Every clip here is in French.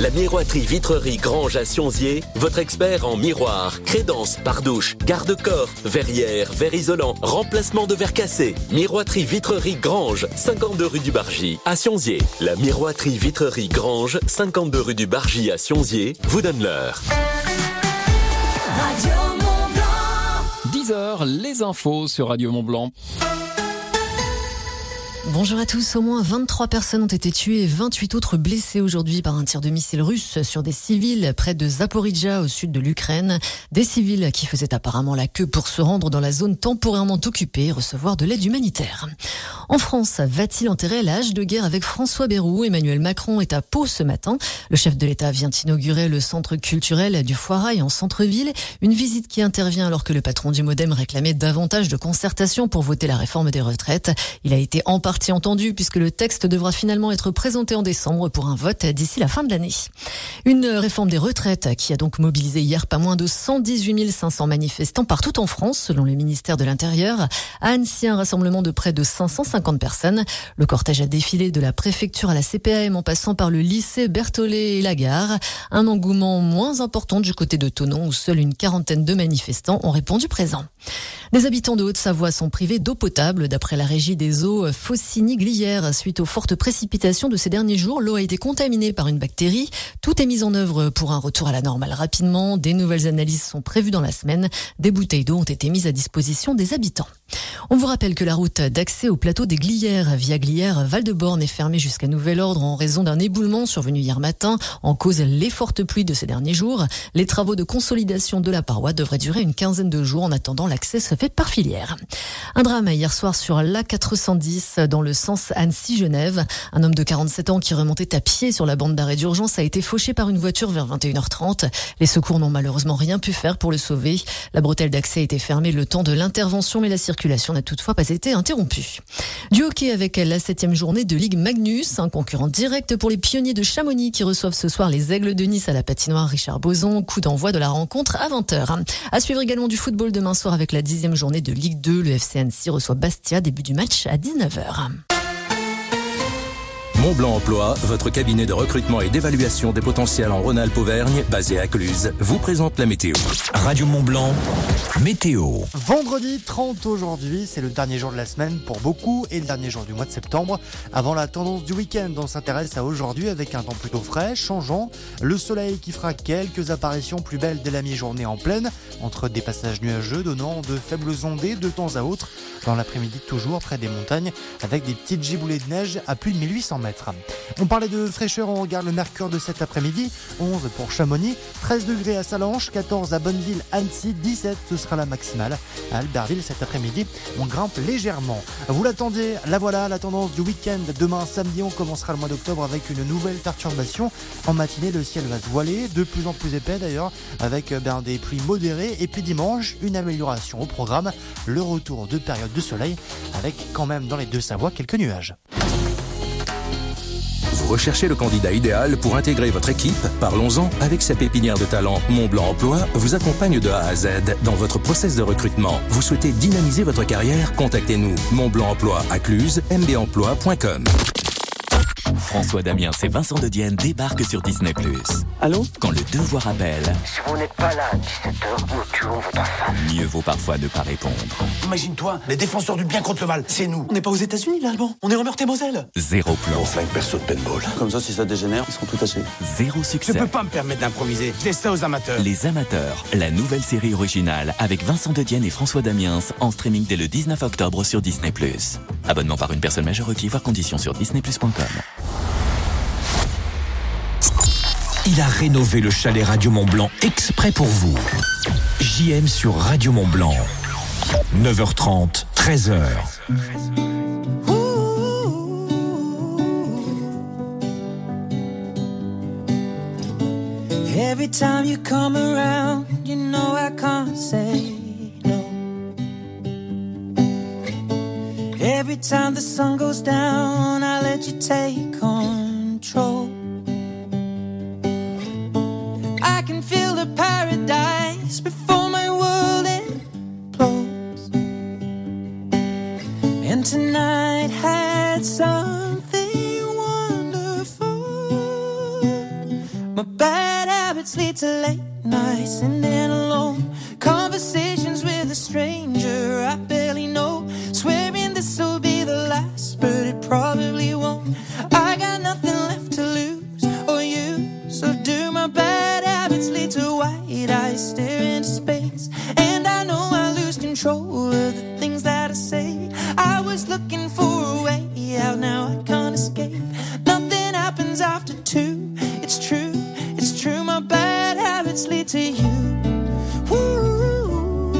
La miroiterie Vitrerie Grange à Sionzier, votre expert en miroir, crédence, pardouche, garde-corps, verrière, verre isolant, remplacement de verre cassé. Miroiterie Vitrerie Grange, 52 rue du Bargy à Sionzier. La miroiterie Vitrerie Grange, 52 rue du Bargy à Sionzier, vous donne l'heure. 10h, les infos sur Radio Mont-Blanc. Bonjour à tous. Au moins 23 personnes ont été tuées et 28 autres blessées aujourd'hui par un tir de missile russe sur des civils près de Zaporijia au sud de l'Ukraine. Des civils qui faisaient apparemment la queue pour se rendre dans la zone temporairement occupée et recevoir de l'aide humanitaire. En France, va-t-il enterrer l'âge de guerre avec François Bayrou? Emmanuel Macron est à Pau ce matin. Le chef de l'État vient inaugurer le centre culturel du Foirail en centre-ville. Une visite qui intervient alors que le patron du MoDem réclamait davantage de concertation pour voter la réforme des retraites. Il a été en partie entendu puisque le texte devra finalement être présenté en décembre pour un vote d'ici la fin de l'année. Une réforme des retraites qui a donc mobilisé hier pas moins de 118 500 manifestants partout en France selon le ministère de l'Intérieur. À Annecy, un rassemblement de près de 550 personnes. Le cortège a défilé de la préfecture à la CPAM en passant par le lycée Berthollet et la gare. Un engouement moins important du côté de Thonon où seule une quarantaine de manifestants ont répondu présent. Les habitants de Haute-Savoie sont privés d'eau potable. D'après la régie des eaux Faucigny-Glières, suite aux fortes précipitations de ces derniers jours, l'eau a été contaminée par une bactérie. Tout est mis en œuvre pour un retour à la normale rapidement. Des nouvelles analyses sont prévues dans la semaine. Des bouteilles d'eau ont été mises à disposition des habitants. On vous rappelle que la route d'accès au plateau des Glières via Glières-Val-de-Borne est fermée jusqu'à nouvel ordre en raison d'un éboulement survenu hier matin. En cause, les fortes pluies de ces derniers jours. Les travaux de consolidation de la paroi devraient durer une quinzaine de jours. En attendant, l'accès se fait par filière. Un drame hier soir sur l'A410 dans le sens Annecy-Genève. Un homme de 47 ans qui remontait à pied sur la bande d'arrêt d'urgence a été fauché par une voiture vers 21h30. Les secours n'ont malheureusement rien pu faire pour le sauver. La bretelle d'accès a été fermée le temps de l'intervention, mais la circulation n'a toutefois pas été interrompue. Du hockey avec la 7e journée de Ligue Magnus, un concurrent direct pour les pionniers de Chamonix qui reçoivent ce soir les Aigles de Nice à la patinoire Richard Boson. Coup d'envoi de la rencontre à 20h. À suivre également du football demain soir avec la 10e journée de Ligue 2. Le FC Annecy reçoit Bastia, début du match à 19h. Mont-Blanc Emploi, votre cabinet de recrutement et d'évaluation des potentiels en Rhône-Alpes-Auvergne, basé à Cluses, vous présente la météo. Radio Mont-Blanc, météo. Vendredi 30 aujourd'hui, c'est le dernier jour de la semaine pour beaucoup et le dernier jour du mois de septembre. Avant la tendance du week-end, on s'intéresse à aujourd'hui avec un temps plutôt frais, changeant. Le soleil qui fera quelques apparitions plus belles dès la mi-journée en pleine, entre des passages nuageux donnant de faibles ondées de temps à autre. Dans l'après-midi toujours près des montagnes, avec des petites giboulées de neige à plus de 1800 mètres. On parlait de fraîcheur, on regarde le mercure de cet après-midi. 11 pour Chamonix, 13 degrés à Salanches, 14 à Bonneville, Annecy, 17 ce sera la maximale. À Albertville cet après-midi, on grimpe légèrement. Vous l'attendiez, la voilà, la tendance du week-end. Demain samedi, on commencera le mois d'octobre avec une nouvelle perturbation. En matinée, le ciel va se voiler, de plus en plus épais d'ailleurs, avec des pluies modérées. Et puis dimanche, une amélioration au programme, le retour de période de soleil, avec quand même dans les Deux-Savoies quelques nuages. Vous recherchez le candidat idéal pour intégrer votre équipe? Parlons-en. Avec sa pépinière de talent, Mont-Blanc Emploi vous accompagne de A à Z dans votre process de recrutement. Vous souhaitez dynamiser votre carrière? Contactez-nous. Mont-Blanc Emploi à Cluses, mbemploi.com. François Damiens et Vincent de Dienne débarquent sur Disney+. Allô? Quand le devoir appelle... Si vous n'êtes pas là à 17h, nous tuons votre femme. Mieux vaut parfois ne pas répondre. Imagine-toi, les défenseurs du bien contre le mal, c'est nous. On n'est pas aux États-Unis, là, Alban. On est en Meurthe-et-Moselle. Zéro plan. On flingue perso de paintball. Comme ça, si ça dégénère, ils seront tout tachés. Zéro succès. Je peux pas me permettre d'improviser. Je laisse ça aux amateurs. Les Amateurs, la nouvelle série originale avec Vincent de Dienne et François Damiens en streaming dès le 19 octobre sur Disney+. Abonnement par une personne majeure requis, voir conditions sur disneyplus.com. Il a rénové le chalet Radio Mont-Blanc exprès pour vous. JM sur Radio Mont-Blanc. 9h30, 13h. Every time you come around, you know I can't say no. Every time the sun goes down, I let you take control. I can feel the paradise before my world implodes. And tonight had something wonderful. My bad habits lead to late nights and then alone conversations with a stranger I barely know. Swearing this'll be the last, but it probably won't. I got nothing left to lose or use or do. My bad habits lead to wide eyes staring into space, and I know I lose control of the things that I say. I was looking for a way out, now I can't escape. Nothing happens after 2. It's true, it's true. My bad habits lead to you. Woo.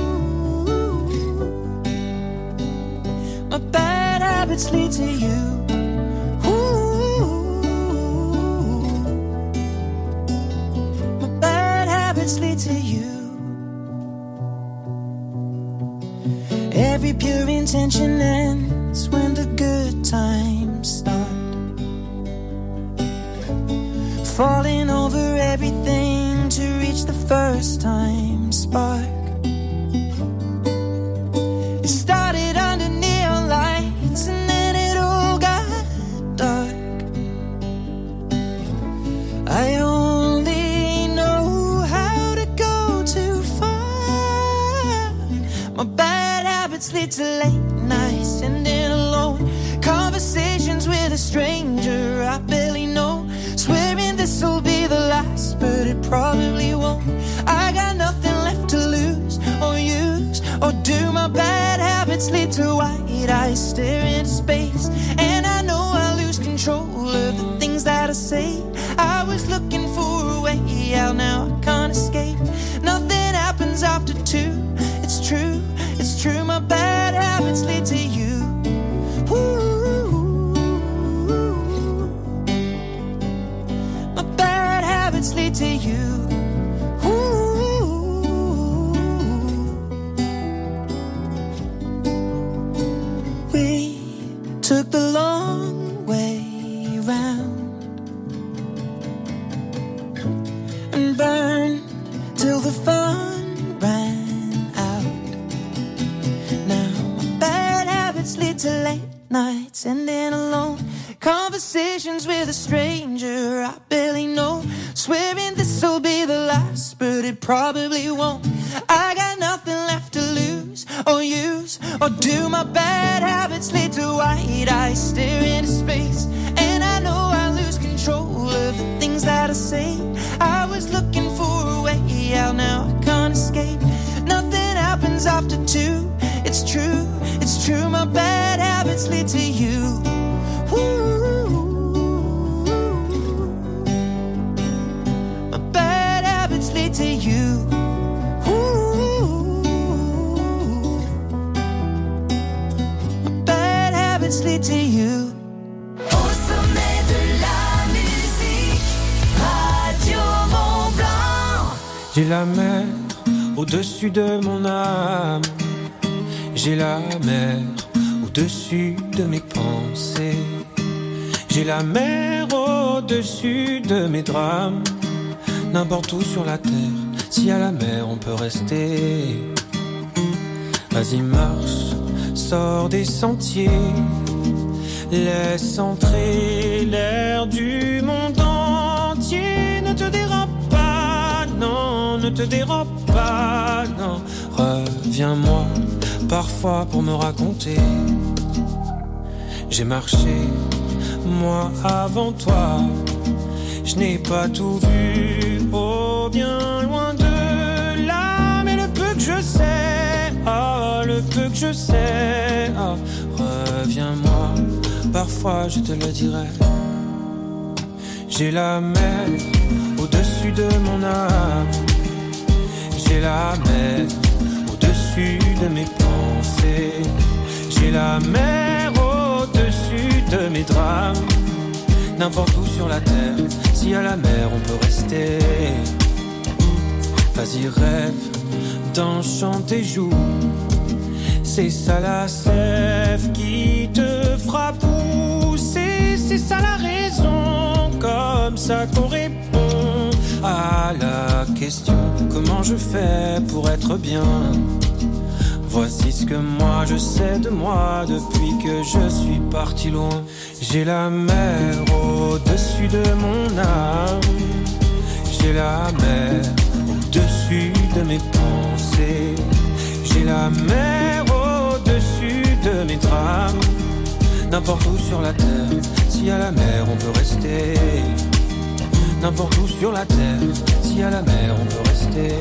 My bad habits lead to you. My bad habits lead to you. Every pure intention ends when the good times start. Falling over everything to reach the first time spark. It started under neon lights and then it all got dark. I only know how to go too far. My bad habits lead to late nights and then alone conversations with a stranger I barely know. Swearing this'll be the last, but it probably won't. I got nothing left to lose or use or do. My bad habits lead to wide eyes staring into space, and I know I lose control of the things that I say. I was looking for a way out, now I can't escape. Nothing happens after 2. It's true, it's true. My bad habits lead to you. Woo. Lead to you. Ooh. We took the long way round and burned till the fun ran out. Now my bad habits lead to late nights and then alone conversations with a stranger I barely know. Swearing this'll be the last, but it probably won't. I got nothing left to lose or use or do. My bad habits lead to wide eyes staring into space, and I know I lose control of the things that I say. I was looking for a way out, now I can't escape. Nothing happens after 2. It's true, it's true. My bad habits lead to you. Woo. Lead to you. Ooh. My bad habits lead to you. Au sommet de la musique, Radio Mont-Blanc. J'ai la mer au-dessus de mon âme. J'ai la mer au-dessus de mes pensées. J'ai la mer au-dessus de mes drames. N'importe où sur la terre, si à la mer on peut rester. Vas-y marche, sors des sentiers. Laisse entrer l'air du monde entier. Ne te dérobe pas, non, ne te dérobe pas, non. Reviens-moi, parfois pour me raconter. J'ai marché, moi avant toi. Je n'ai pas tout vu, oh bien loin de là. Mais le peu que je sais, oh le peu que je sais, oh, reviens-moi, parfois je te le dirai. J'ai la mer au-dessus de mon âme. J'ai la mer au-dessus de mes pensées. J'ai la mer au-dessus de mes drames. N'importe où sur la terre, si à la mer on peut rester. Vas-y rêve d'un chant tes joues. C'est ça la sève qui te fera pousser. C'est ça la raison, comme ça qu'on répond à la question. Comment je fais pour être bien? Voici ce que moi je sais de moi depuis que je suis parti loin. J'ai la mer au-dessus de mon âme. la mer au-dessus de mes pensées. J'ai la mer au-dessus de mes drames. N'importe où sur la terre, s'il y a la mer, on peut rester. N'importe où sur la terre, s'il y a la mer, on peut rester.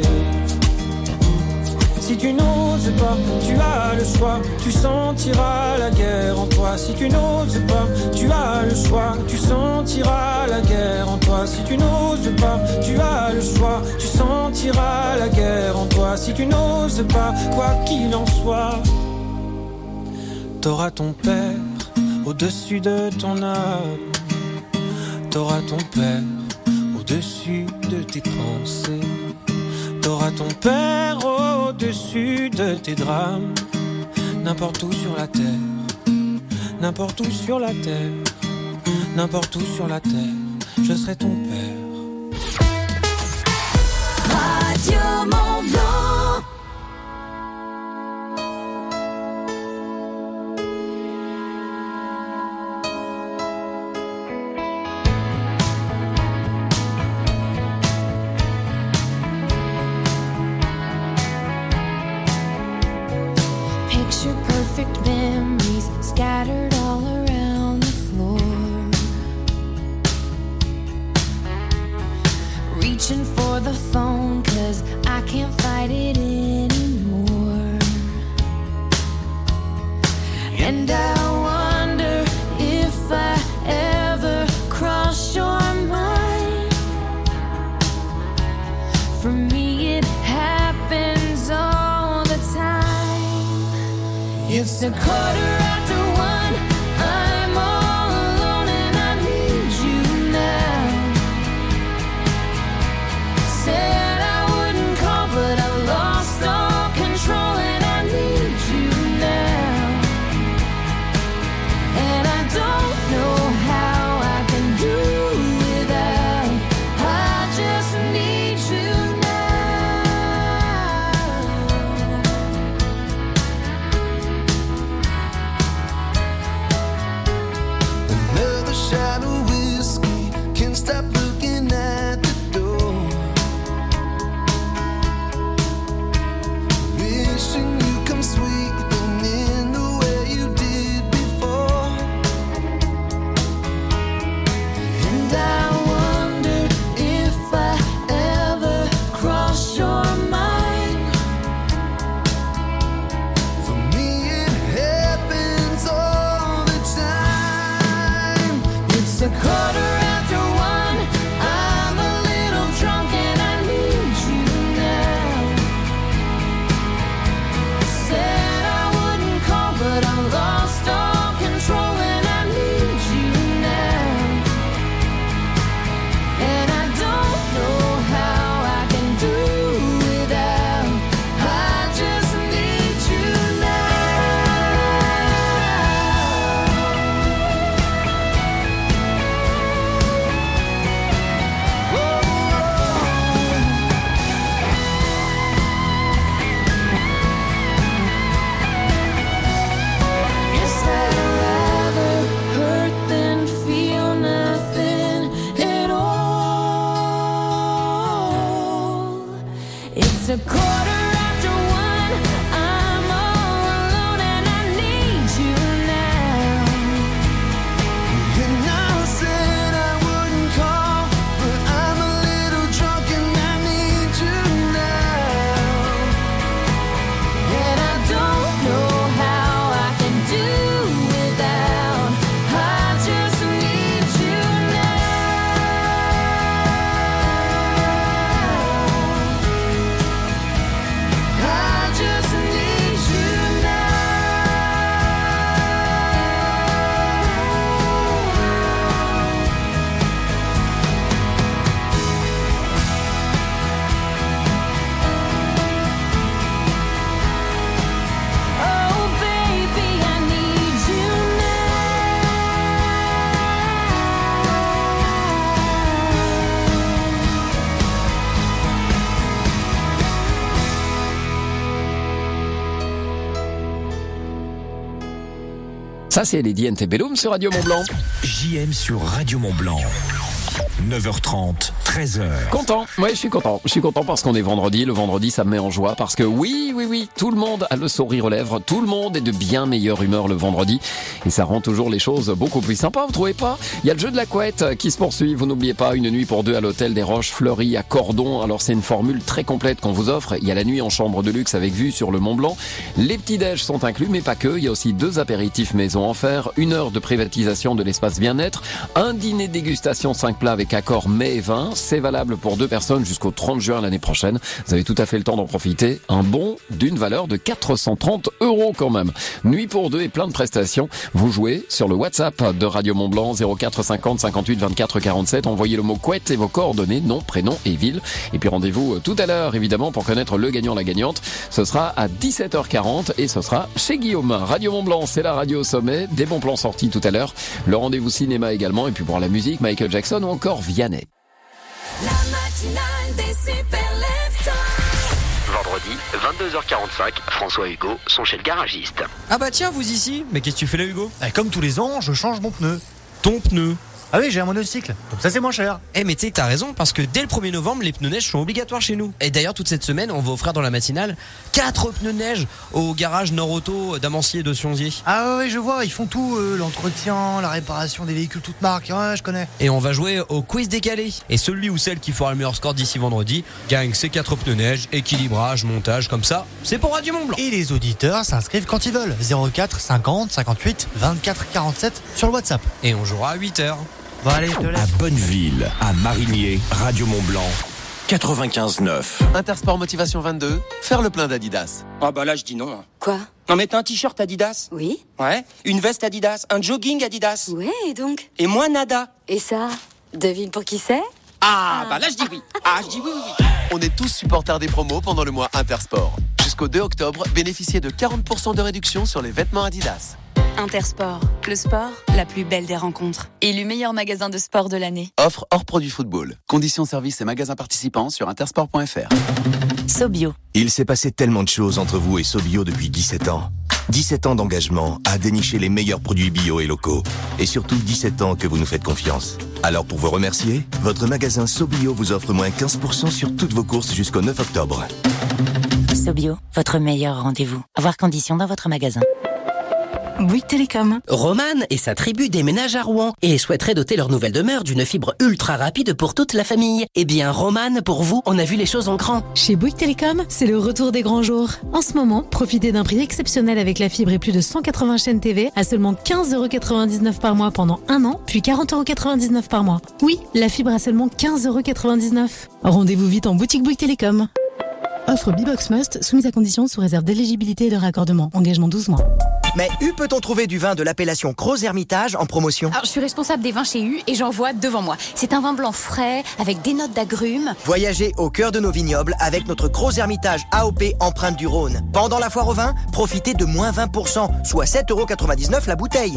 Si tu n'oses pas, tu as le choix, tu sentiras la guerre en toi. Si tu n'oses pas, tu as le choix, tu sentiras la guerre en toi. Si tu n'oses pas, tu as le choix, tu sentiras la guerre en toi. Si tu n'oses pas, quoi qu'il en soit, t'auras ton père au-dessus de ton âme. T'auras ton père au-dessus de tes pensées. T'auras ton père au-dessus de tes drames. N'importe où sur la terre, n'importe où sur la terre, n'importe où sur la terre, je serai ton père. Radio Mont-Blanc. Picture perfect memories scattered all around the floor. Reaching for the phone 'cause I can't fight it anymore. And I wonder if I ever cross your mind. For me it happens all the time. It's a quarter after one, I'm all alone and I need you now. Said I wouldn't call but I lost all control and I need you now. And I don't know how I can do without, I just need you Another shot of whiskey, can't stop looking at the door. Wishing you come sweeping in the way you did before. And I wonder if I ever cross your mind. For me it happens all the time. It's a quarter after one, I'm a little drunk and I need you now. Said I wouldn't call but I lost all control and I need you now. And I don't know how I can do without, I just need you Guess I'd rather hurt than feel nothing at all. It's a quarter after one, I'm all alone and I need you now. And I said I wouldn't call, but I'm a little drunk and I need you now. And I don't know how I can do without, I just need you now. I just need you now. Oh baby, I need you Ça, c'est Lady Antebellum sur Radio Mont-Blanc. JM sur Radio Mont-Blanc. 9h30, 13h. Content, ouais, je suis content. Je suis content parce qu'on est vendredi. Le vendredi, ça me met en joie parce que oui, tout le monde a le sourire aux lèvres. Tout le monde est de bien meilleure humeur le vendredi. Et ça rend toujours les choses beaucoup plus sympas, vous trouvez pas? Il y a le jeu de la couette qui se poursuit. Vous n'oubliez pas, une nuit pour deux à l'hôtel des Roches Fleuries à Cordon. Alors c'est une formule très complète qu'on vous offre. Il y a la nuit en chambre de luxe avec vue sur le Mont Blanc. Les petits-déj sont inclus, mais pas que. Il y a aussi 2 apéritifs maison offerts, 1 heure de privatisation de l'espace bien-être, un dîner dégustation 5 plats avec accord mets et vin. C'est valable pour 2 personnes jusqu'au 30 juin l'année prochaine. Vous avez tout à fait le temps d'en profiter. Un bon d'une valeur de 430 € quand même. Nuit pour 2 et plein de prestations. Vous jouez sur le WhatsApp de Radio Mont Blanc 04 50 58 24 47. Envoyez le mot couette et vos coordonnées, nom, prénom et ville. Et puis rendez-vous tout à l'heure évidemment pour connaître le gagnant, la gagnante. Ce sera à 17h40 et ce sera chez Guillaume. Radio Mont Blanc, c'est la radio au sommet. Des bons plans sortis tout à l'heure. Le rendez-vous cinéma également. Et puis pour la musique, Michael Jackson ou encore Vianney. La matinale des super lèvres. Vendredi, 22h45, François et Hugo sont chez le garagiste. Ah bah tiens, vous ici. Mais qu'est-ce que tu fais là, Hugo? Comme tous les ans, je change mon pneu. Ton pneu? Ah oui, j'ai un monocycle, donc ça c'est moins cher. Mais tu sais que t'as raison, parce que dès le 1er novembre, les pneus neige sont obligatoires chez nous. Et d'ailleurs, toute cette semaine, on va offrir dans la matinale 4 pneus neige au garage Nord Auto d'Amancier de Sionzier. Ah ouais, je vois, ils font tout, l'entretien, la réparation des véhicules toutes marques, ouais, je connais. Et on va jouer au quiz décalé. Et celui ou celle qui fera le meilleur score d'ici vendredi gagne ces 4 pneus neige, équilibrage, montage, comme ça, c'est pour Radio Mont Blanc. Et les auditeurs s'inscrivent quand ils veulent, 04 50 58 24 47 sur le WhatsApp. Et on jouera à 8h. Bon, allez, je te laisse. À Bonneville, à Marigné, Radio Mont Blanc, 95.9. Intersport Motivation 22, faire le plein d'Adidas. Ah bah là je dis non. Quoi? Non mais t'as un t-shirt Adidas? Oui. Ouais. Une veste Adidas, un jogging Adidas. Ouais, et donc? Et moi nada. Et ça? Devine pour qui c'est? Ah bah là je dis oui. Ah je dis oui. On est tous supporters des promos pendant le mois Intersport. Jusqu'au 2 octobre, bénéficiez de 40% de réduction sur les vêtements Adidas. Intersport, le sport, la plus belle des rencontres. Élu meilleur magasin de sport de l'année. Offre hors produit football. Conditions services et magasins participants sur intersport.fr. Sobio. Il s'est passé tellement de choses entre vous et Sobio depuis 17 ans. 17 ans d'engagement à dénicher les meilleurs produits bio et locaux. Et surtout 17 ans que vous nous faites confiance. Alors pour vous remercier, votre magasin Sobio vous offre moins 15% sur toutes vos courses jusqu'au 9 octobre. Sobio, votre meilleur rendez-vous. À voir conditions dans votre magasin. Bouygues Télécom. Romane et sa tribu déménagent à Rouen et souhaiterait doter leur nouvelle demeure d'une fibre ultra rapide pour toute la famille. Eh bien, Romane, pour vous, on a vu les choses en grand. Chez Bouygues Télécom, c'est le retour des grands jours. En ce moment, profitez d'un prix exceptionnel avec la fibre et plus de 180 chaînes TV à seulement 15,99€ par mois pendant 1 an, puis 40,99€ par mois. Oui, la fibre à seulement 15,99€. Rendez-vous vite en boutique Bouygues Télécom. Offre B-Box Must, soumise à conditions sous réserve d'éligibilité et de raccordement. Engagement 12 mois. Mais où peut-on trouver du vin de l'appellation Gros Hermitage en promotion? Alors, je suis responsable des vins chez U et j'en vois devant moi. C'est un vin blanc frais, avec des notes d'agrumes. Voyagez au cœur de nos vignobles avec notre Gros Hermitage AOP empreinte du Rhône. Pendant la foire au vin, profitez de moins 20%, soit 7,99€ la bouteille.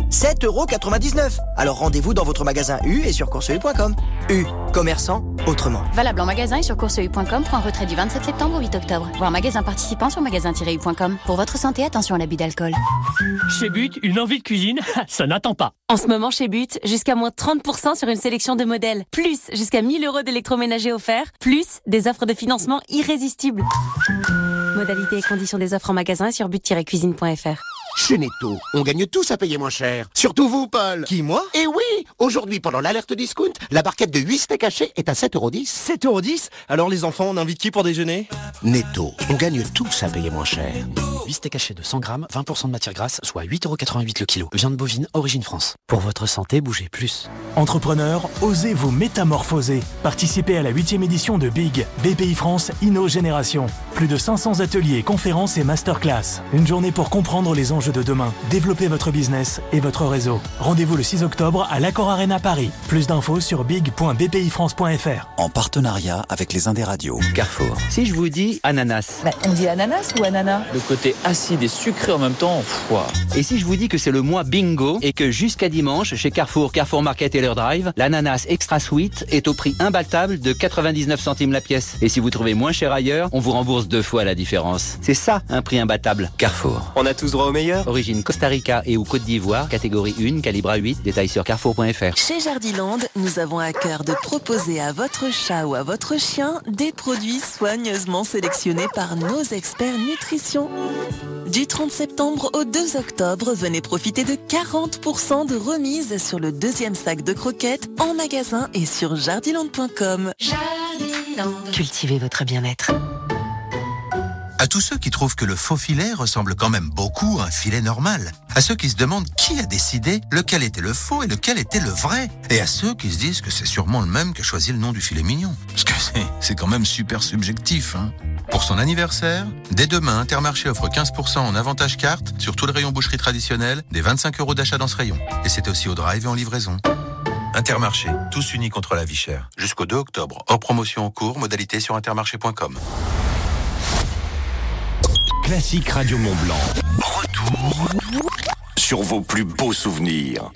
7,99€. Alors rendez-vous dans votre magasin U et sur courseu.com. U, commerçant autrement. Valable en magasin et sur courseu.com pour un retrait du 27 septembre au 8 octobre. Voir magasin participant sur magasin-u.com. Pour votre santé, attention à l'abus d'alcool. Chez But, une envie de cuisine, ça n'attend pas. En ce moment chez But, jusqu'à moins 30% sur une sélection de modèles. Plus jusqu'à 1000€ d'électroménager offerts. Plus des offres de financement irrésistibles. Modalités et conditions des offres en magasin sur but-cuisine.fr. Chez Netto, on gagne tous à payer moins cher. Surtout vous, Paul. Qui, moi? Eh oui, aujourd'hui, pendant l'alerte discount, la barquette de 8 steaks hachés est à 7,10€. 7,10€? Alors les enfants, on invite qui pour déjeuner? Netto, on gagne tous à payer moins cher. 8 steaks hachés de 100 grammes, 20% de matière grasse, soit 8,88€ le kilo. Viande bovine, origine France. Pour votre santé, bougez plus. Entrepreneurs, osez vous métamorphoser. Participez à la 8e édition de BIG, BPI France Inno Génération. Plus de 500 ateliers, conférences et masterclass. Une journée pour comprendre les enjeux de demain. Développez votre business et votre réseau. Rendez-vous le 6 octobre à l'Accor Arena Paris. Plus d'infos sur big.bpifrance.fr. En partenariat avec les Indes Radios. Carrefour. Si je vous dis ananas. On dit ananas ou ananas? Le côté c'est acide et sucré en même temps. Wow. Et si je vous dis que c'est le mois bingo et que jusqu'à dimanche, chez Carrefour Market et leur Drive, l'ananas extra sweet est au prix imbattable de 99 centimes la pièce. Et si vous trouvez moins cher ailleurs, on vous rembourse 2 fois la différence. C'est ça, un prix imbattable. Carrefour. On a tous droit au meilleur. Origine Costa Rica et ou Côte d'Ivoire, catégorie 1, calibre A8, détails sur carrefour.fr. Chez Jardiland, nous avons à cœur de proposer à votre chat ou à votre chien des produits soigneusement sélectionnés par nos experts nutrition. Du 30 septembre au 2 octobre, venez profiter de 40% de remise sur le 2e sac de croquettes en magasin et sur jardiland.com. Jardiland. Cultivez votre bien-être. À tous ceux qui trouvent que le faux filet ressemble quand même beaucoup à un filet normal. À ceux qui se demandent qui a décidé lequel était le faux et lequel était le vrai. Et à ceux qui se disent que c'est sûrement le même qui a choisi le nom du filet mignon. Parce que c'est quand même super subjectif, hein. Pour son anniversaire, dès demain, Intermarché offre 15% en avantage carte sur tout le rayon boucherie traditionnelle, des 25 € d'achat dans ce rayon. Et c'est aussi au drive et en livraison. Intermarché, tous unis contre la vie chère. Jusqu'au 2 octobre. Hors promotion en cours, modalité sur intermarché.com. Classique Radio Mont-Blanc. Retour sur vos plus beaux souvenirs.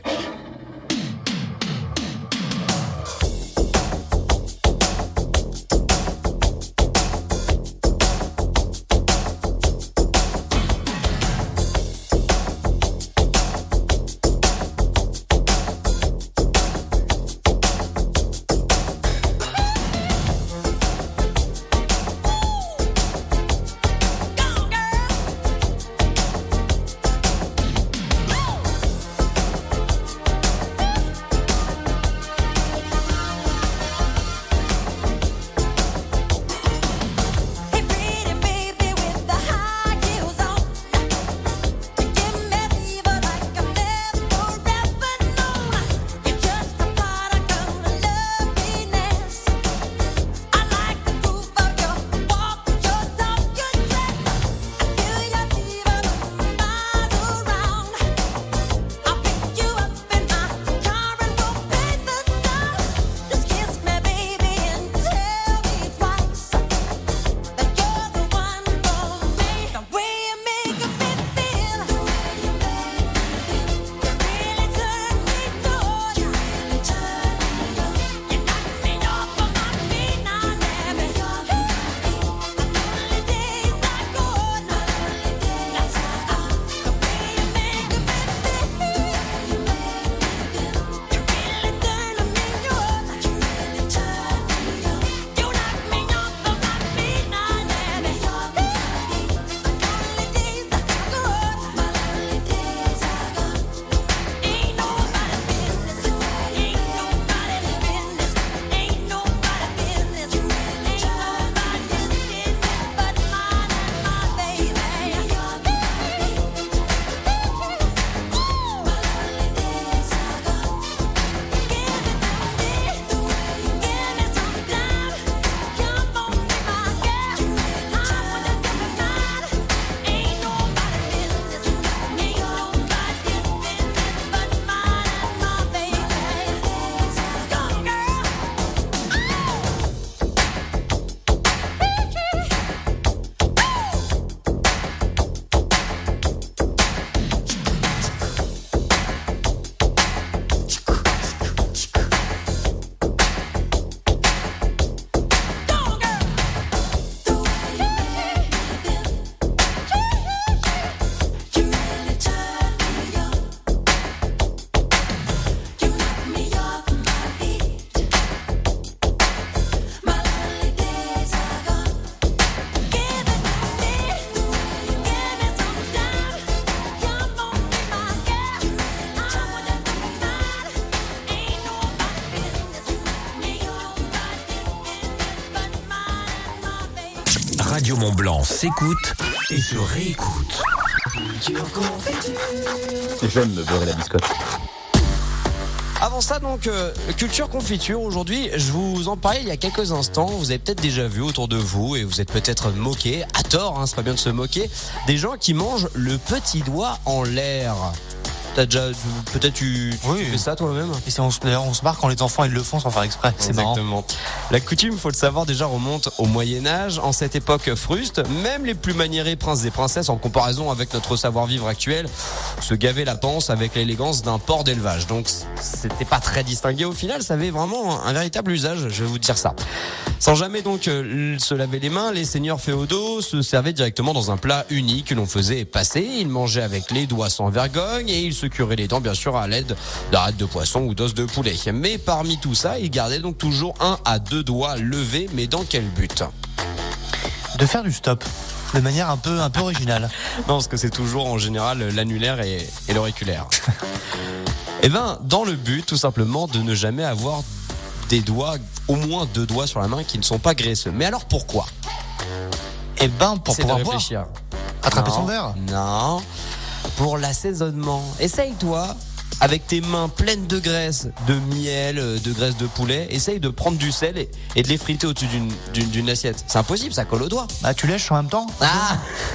Radio Mont-Blanc s'écoute et se réécoute. J'aime me beurrer la biscotte. Avant ça, donc, culture confiture. Aujourd'hui, je vous en parlais il y a quelques instants. Vous avez peut-être déjà vu autour de vous et vous êtes peut-être moqué, à tort, hein, c'est pas bien de se moquer, des gens qui mangent le petit doigt en l'air. T'as déjà, peut-être tu fais ça toi-même. Et d'ailleurs, on se marre quand les enfants ils le font sans faire exprès. C'est Exactement. marrant. La coutume, faut le savoir, déjà remonte au Moyen-Âge. En cette époque fruste, même les plus maniérés princes et princesses, en comparaison avec notre savoir-vivre actuel, se gavaient la panse avec l'élégance d'un porc d'élevage. Donc, c'était pas très distingué au final. Ça avait vraiment un véritable usage, je vais vous dire ça. Sans jamais donc se laver les mains, les seigneurs féodaux se servaient directement dans un plat unique que l'on faisait passer. Ils mangeaient avec les doigts sans vergogne et ils se curaient les dents, bien sûr, à l'aide d'arêtes de poisson ou d'os de poulet. Mais parmi tout ça, ils gardaient donc toujours 1 à 2 doigts levés. Mais dans quel but ? De faire du stop. De manière un peu originale. Non, parce que c'est toujours en général l'annulaire et l'auriculaire. Eh ben, dans le but, tout simplement, de ne jamais avoir des doigts, au moins 2 doigts sur la main qui ne sont pas graisseux. Mais alors pourquoi ? Eh ben, pour Essaye pouvoir de réfléchir. Attraper son verre. Non. Pour l'assaisonnement. Essaye-toi, avec tes mains pleines de graisse, de miel, de graisse de poulet, essaye de prendre du sel et de les friter au-dessus d'une assiette. C'est impossible, ça colle aux doigts. Bah, tu lèches en même temps. Ah.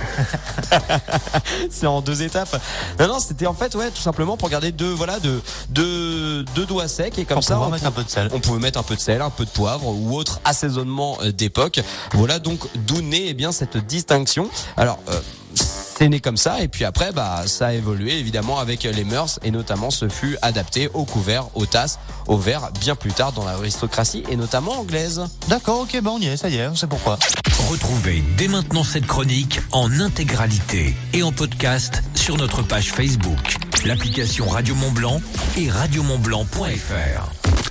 C'est en 2 étapes. Non, c'était en fait, tout simplement pour garder deux doigts secs et comme ça, on mettre un peu de sel. On pouvait mettre un peu de sel, un peu de poivre ou autre assaisonnement d'époque. Voilà donc d'où naît cette distinction. Alors, c'est né comme ça et puis après ça a évolué évidemment avec les mœurs et notamment ce fut adapté aux couverts, aux tasses, aux verres bien plus tard dans l'aristocratie et notamment anglaise. D'accord, ok, on y est, ça y est, on sait pourquoi. Retrouvez dès maintenant cette chronique en intégralité et en podcast sur notre page Facebook, l'application Radio Mont-Blanc et radiomontblanc.fr.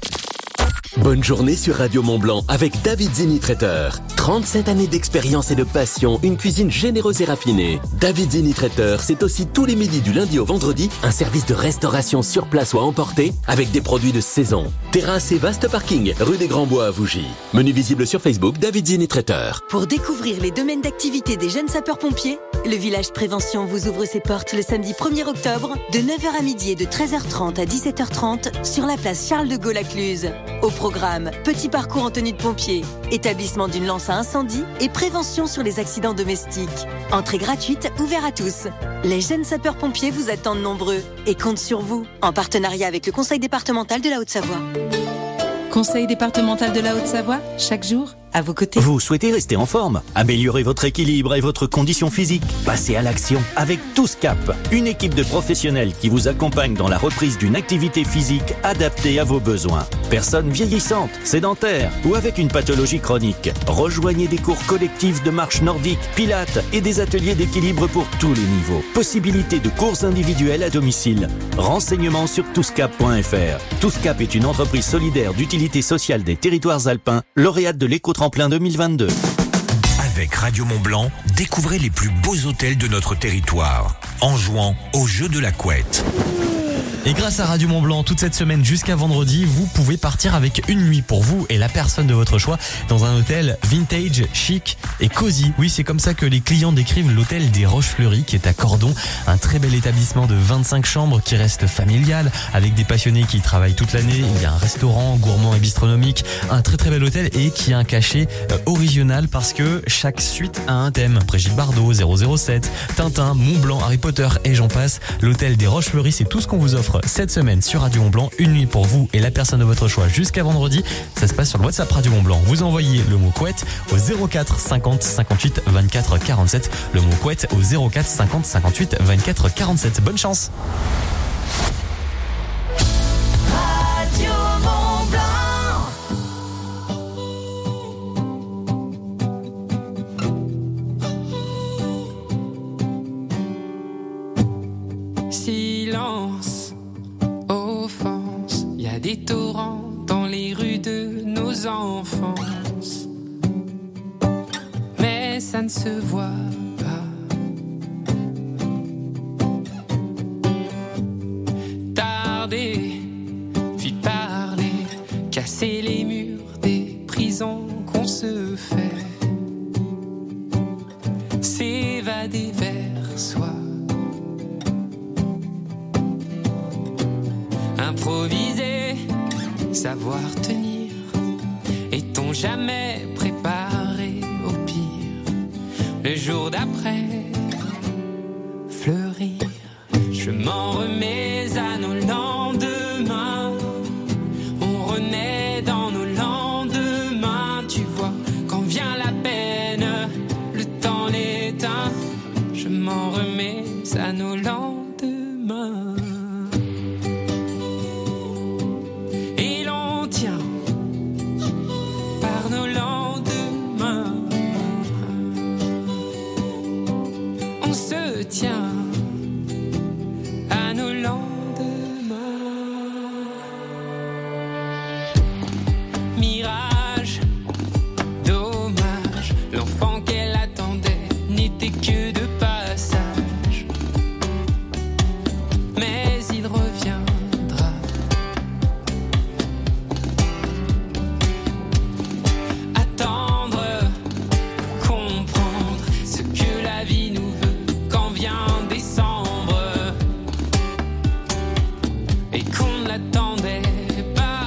Bonne journée sur Radio Mont-Blanc avec David Zini Traiteur. 37 années d'expérience et de passion, une cuisine généreuse et raffinée. David Zini Traiteur, c'est aussi tous les midis du lundi au vendredi, un service de restauration sur place ou à emporter avec des produits de saison. Terrasse et vaste parking, rue des Grands Bois à Vougy. Menu visible sur Facebook, David Zini Traiteur. Pour découvrir les domaines d'activité des jeunes sapeurs-pompiers, le village Prévention vous ouvre ses portes le samedi 1er octobre de 9h à midi et de 13h30 à 17h30 sur la place Charles de Gaulle à Cluse. Au programme, petit parcours en tenue de pompier, établissement d'une lance à incendie et prévention sur les accidents domestiques. Entrée gratuite, ouvert à tous. Les jeunes sapeurs-pompiers vous attendent nombreux et comptent sur vous, en partenariat avec le Conseil départemental de la Haute-Savoie. Conseil départemental de la Haute-Savoie, chaque jour, à vos côtés. Vous souhaitez rester en forme, améliorer votre équilibre et votre condition physique? Passez à l'action avec TousCap, une équipe de professionnels qui vous accompagne dans la reprise d'une activité physique adaptée à vos besoins. Personnes vieillissantes, sédentaires ou avec une pathologie chronique, rejoignez des cours collectifs de marche nordique, pilates et des ateliers d'équilibre pour tous les niveaux. Possibilité de cours individuels à domicile. Renseignements sur touscap.fr. TousCap est une entreprise solidaire d'utilité sociale des territoires alpins, lauréate de l'éco-tremplin 2022. Avec Radio Mont-Blanc, découvrez les plus beaux hôtels de notre territoire en jouant au jeu de la couette. Et grâce à Radio Mont-Blanc, toute cette semaine jusqu'à vendredi, vous pouvez partir avec une nuit pour vous et la personne de votre choix dans un hôtel vintage, chic et cosy. Oui, c'est comme ça que les clients décrivent l'hôtel des Roches-Fleuries qui est à Cordon. Un très bel établissement de 25 chambres qui reste familial avec des passionnés qui y travaillent toute l'année. Il y a un restaurant gourmand et bistronomique, un très très bel hôtel et qui a un cachet original parce que chaque suite a un thème. Brigitte Bardot, 007, Tintin, Mont-Blanc, Harry Potter et j'en passe. L'hôtel des Roches-Fleuries, c'est tout ce qu'on vous offre cette semaine sur Radio Mont-Blanc, une nuit pour vous et la personne de votre choix jusqu'à vendredi. Ça se passe sur le WhatsApp Radio Mont-Blanc. Vous envoyez le mot couette au 04 50 58 24 47. Le mot couette au 04 50 58 24 47. Bonne chance. Radio Mont-Blanc. Silence, offense, y a des torrents dans les rues de nos enfances, mais ça ne se voit pas. Tarder, puis parler, casser les murs des prisons qu'on se fait, s'évader vers soi. Improviser, savoir tenir, est-on jamais préparé au pire? Le jour d'après, fleurir, je m'en remets tient à nos lendemains. Mirage, dommage, l'enfant qu'elle attendait n'était que de passage. Mais il reviendra. Attendre, comprendre ce que la vie nous veut quand vient décembre et qu'on ne l'attendait pas.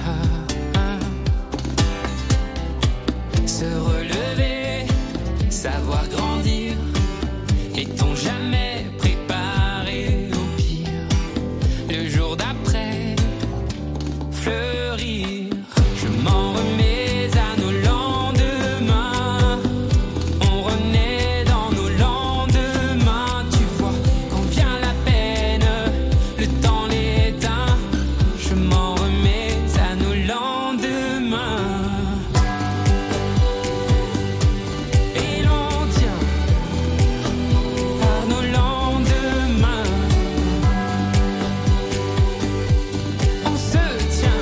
Se relever, savoir grandir, est-on jamais préparé au pire? Le jour d'après, fleurir, je m'en remets à nos lendemains. On renaît dans nos lendemains. Tu vois, quand vient la peine, le temps l'éteint. Je m'en remets à nos lendemains. Et l'on tient à nos lendemains. On se tient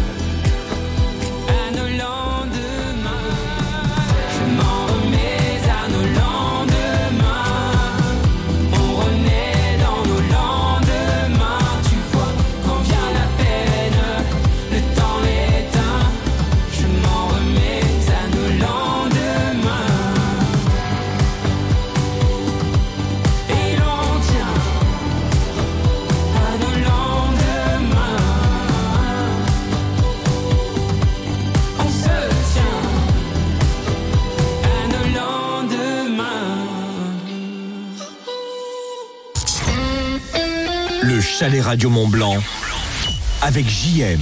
à nos lendemains. Je m'en remets à nos lendemains. On renaît dans nos lendemains. Tu vois, quand vient la peine, le temps l'éteint. Je m'en remets à nos lendemains. Et l'on tient à nos lendemains. On se tient à nos lendemains. Le chalet Radio Mont-Blanc avec JM.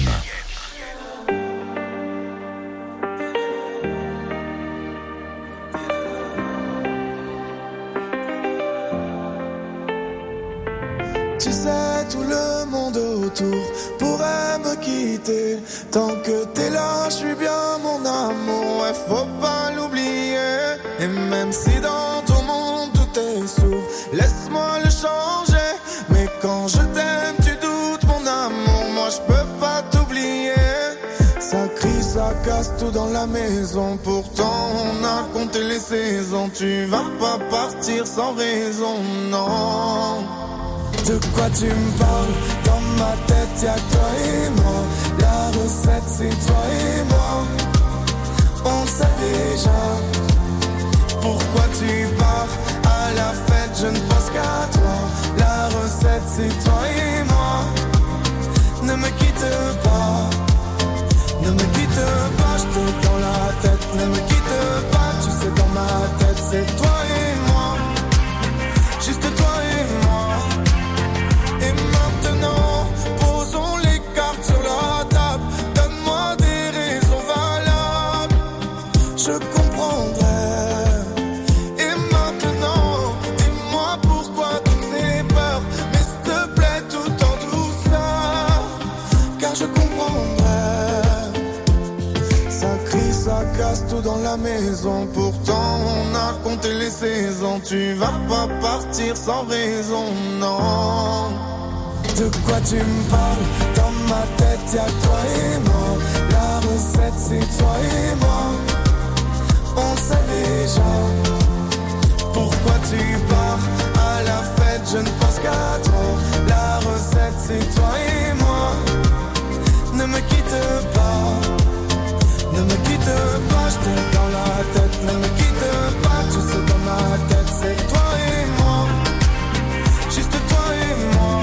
Tu sais, tout le monde autour pourrait me quitter. Tant que t'es là, je suis bien mon amour, ouais, faut pas l'oublier. Et même si dans ton monde tout est sourd, laisse-moi le changer. Mais quand je t'aime, tu doutes mon amour, moi je peux pas t'oublier. Ça crie, ça casse tout dans la maison. Pourtant on a compté les saisons. Tu vas pas partir sans raison, non. De quoi tu me parles? Dans ma tête y'a que toi et moi. La recette c'est toi et moi. On sait déjà. Pourquoi tu pars à la fête? Je ne pense qu'à toi. La recette c'est toi et moi. Ne me quitte pas. Ne me quitte pas, je t'ai dans la tête. Ne me quitte pas, tu sais dans ma tête c'est toi et moi. Juste toi et moi. Et maintenant, posons les cartes sur la table. Donne-moi des raisons valables, je comprendrai. Et maintenant, dis-moi pourquoi toutes ces peurs. Mais s'il te plaît, tout en douceur, car je comprendrai. Ça crie, ça casse tout dans la maison. Pourtant, on a compté les saisons. Tu vas pas partir sans raison, non. De quoi tu me parles? Dans ma tête y'a que toi et moi. La recette c'est toi et moi. On sait déjà. Pourquoi tu pars à la fête? Je ne pense qu'à toi. La recette c'est toi et moi. Ne me quitte pas. Ne me quitte pas, je t'ai dans la tête. Ne me quitte pas, tu sais dans ma tête c'est toi et moi. Juste toi et moi.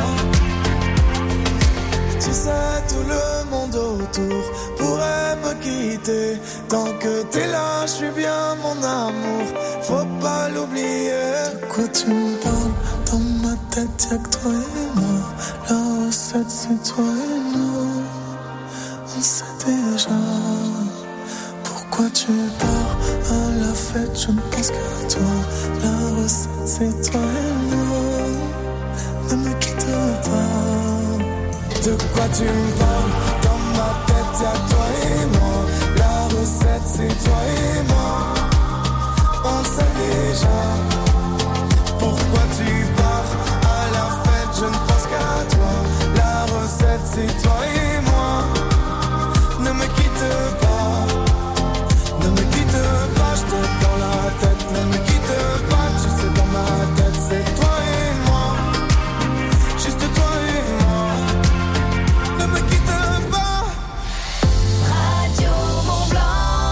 Tu sais, tout le monde autour pourrait me quitter. Tant que t'es là, je suis bien mon amour, faut pas l'oublier. De quoi tu me parles? Dans ma tête y'a que toi et moi. La recette c'est toi et nous. On sait déjà. Pourquoi tu pars à la fête? Je ne pense qu'à toi. La recette c'est toi et moi. Ne me quitte pas. De quoi tu me parles? Dans ma tête y'a que toi et moi. La recette c'est toi et moi. On sait déjà. Pourquoi pourquoi tu pars à la fête, je ne pense qu'à toi. La recette c'est toi et moi. Ne me quitte pas, ne me quitte pas, je te dans la tête. Ne me quitte pas, tu sais dans ma tête c'est toi et moi. Juste toi et moi. Ne me quitte pas. Radio Mont Blanc.